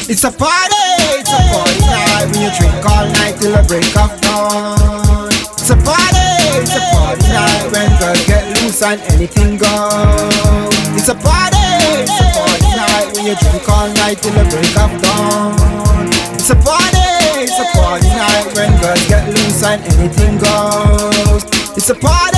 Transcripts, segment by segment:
It's a party night when you drink all night till the break of dawn. It's a party night when girls get loose and anything goes. It's a party night when you drink all night till the break of dawn. It's a party night when girls get loose and anything goes. It's a party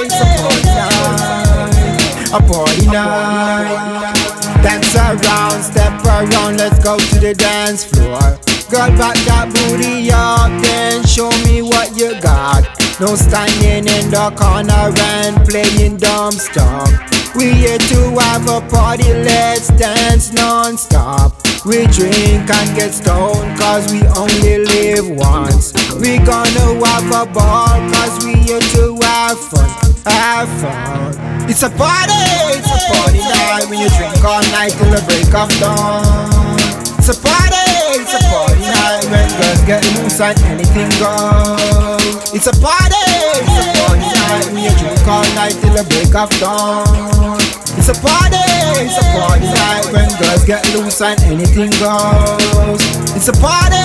night, a party night. Dance around, step around, let's go to the dance floor. Girl, back that booty up, then show me what you got. No standing in the corner and playing dumb stuff. We here to have a party, let's dance non-stop. We drink and get stoned cause we only live once. We gonna have a ball cause we here to have fun, have fun. It's a party night when you drink all night till the break of dawn. It's a party night when girls get loose and anything goes. It's a party night when you drink all night till the break of dawn. It's a party night when girls get loose and anything goes. It's a party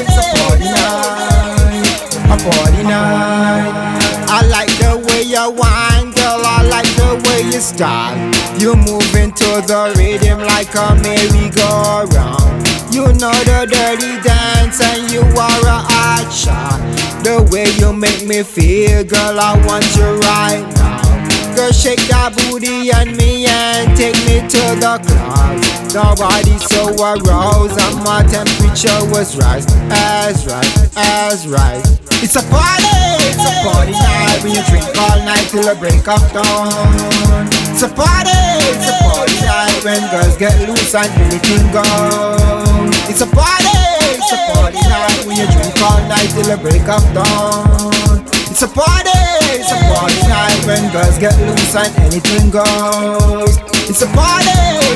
night, a party night. I like the way you whine, girl, I like the way you style. You move into the rhythm like a merry-go-round. You know the dirty dance and you are a hot shot. The way you make me feel, girl, I want you right now. Girl, shake that booty on me and take me to the club. Nobody's so aroused and my temperature was right, as right. It's a party night when you drink all night till the break of dawn. It's a party night when girls get loose and anything goes. It's a party night when you drink all night till the break of dawn. It's a party night when girls get loose and anything goes. It's a party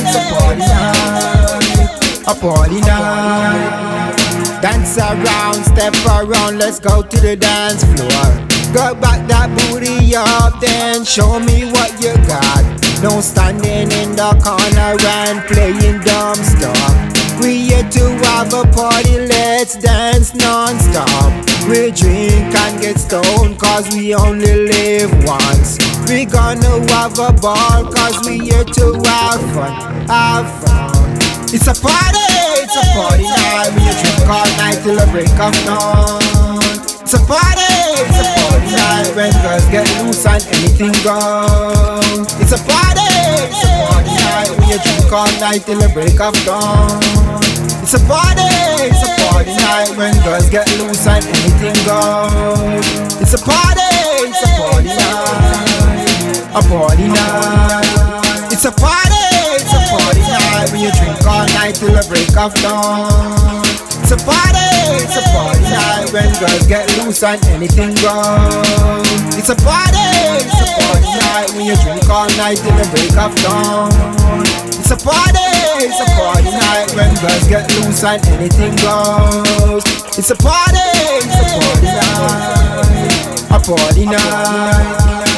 night, a party night. Dance around, step around, let's go to the dance floor. Go back that booty up, then show me what you got. No standing in the corner and playing dumb stuff. We here to have a party, let's dance non-stop. We drink and get stoned cause we only live once. We gonna have a ball cause we here to have fun, have fun. It's a party night when you drink all night till the break of dawn. It's a party night when girls get loose and anything goes. It's a party night when you drink all night till the break of dawn. It's a party night when girls get loose and anything goes. It's a party night, a party night. It's a party night when you drink all night till the break of dawn. It's a party night when girls get loose and anything goes. It's a party night when you drink all night till the break of dawn. It's a party night when girls get loose and anything goes. It's a party night, a party night.